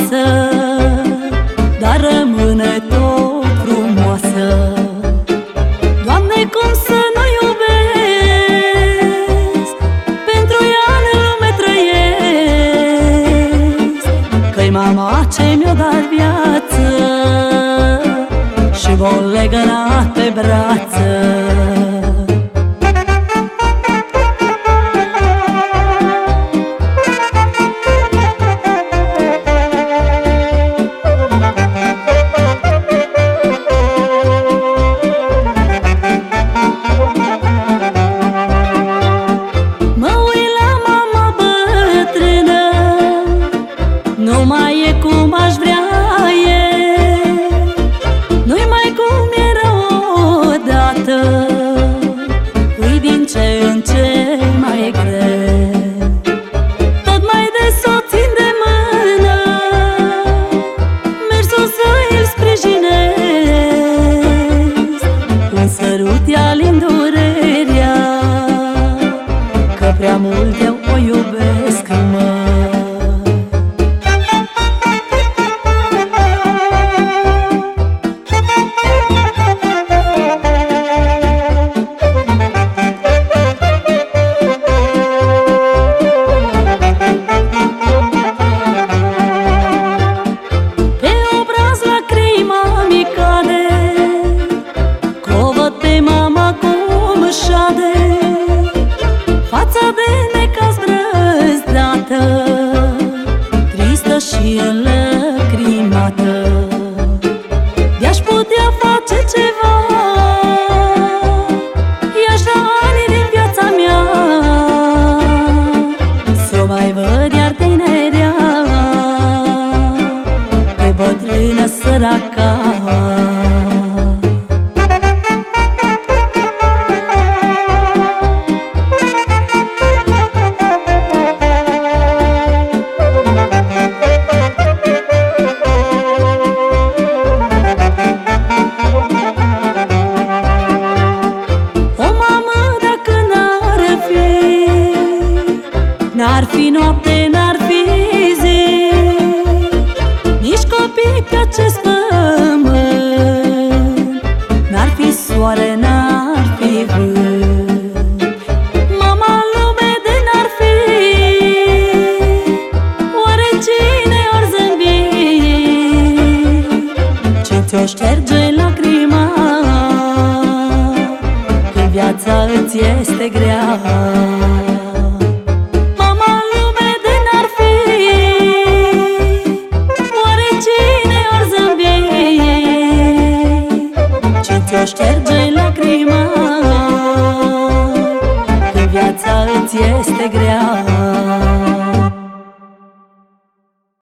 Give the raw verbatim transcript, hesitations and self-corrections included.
frumoasă, dar rămâne tot frumoasă. Doamne, cum să nu iubesc, pentru ea în lume trăiesc, că-i mama ce mi-o dat viață și v-o legănat pe brață. Nu mai e cum aș vrea eu, nu-i mai cum era odată, îi din ce în ce mai e greu. Tot mai des o țin de mână, mersul să îl sprijinesc, un sărut ea lin durerea, că prea mult eu o iubesc, mă. Fața de necaz brăzdată, tristă și înlăcrimată, i-aș putea face ceva, i-aș da ani din viața mea, s-o mai văd iar tinerea, pe bătrână săraca. N-ar fi noapte, n-ar fi zi, nici copii pe acest pământ, n-ar fi soare, n-ar fi vânt, mama în lume de n-ar fi, oare cine or zâmbi, ce ți-o șterge lacrima, când viața îți este grea. Just